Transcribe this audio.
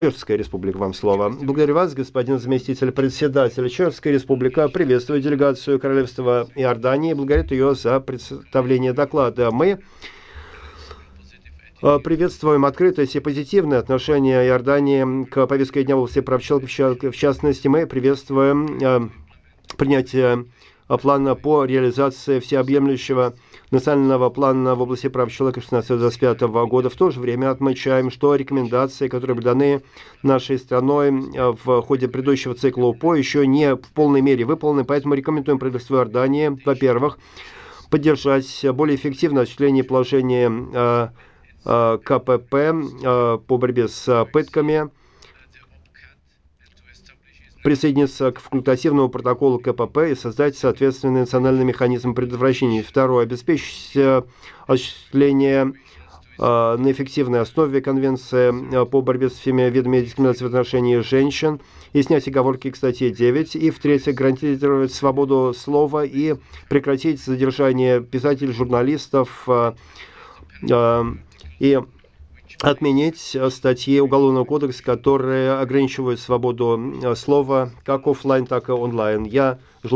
Чешская республика, вам слово. Благодарю вас, господин заместитель председателя. Чешская республика приветствует делегацию Королевства Иордании и благодарит ее за представление доклада. Мы приветствуем открытость и позитивное отношение Иордании к повестке дня в области прав человека. В частности, мы приветствуем принятие плана по реализации всеобъемлющего национального плана в области прав человека 2016-2025 года. В то же время отмечаем, что рекомендации, которые были даны нашей страной в ходе предыдущего цикла УПО, еще не в полной мере выполнены, поэтому рекомендуем правительству Иордании, во-первых, поддержать более эффективное осуществление положения КПП по борьбе с пытками, присоединиться к факультативному протоколу КПП и создать соответственный национальный механизм предотвращения. Второе. Обеспечить осуществление на эффективной основе Конвенции по борьбе с всеми видами дискриминации в отношении женщин и снять оговорки к статье 9. И, в-третьих, гарантировать свободу слова и прекратить задержание писателей, журналистов и отменить статьи Уголовного кодекса, которые ограничивают свободу слова как офлайн, так и онлайн. Я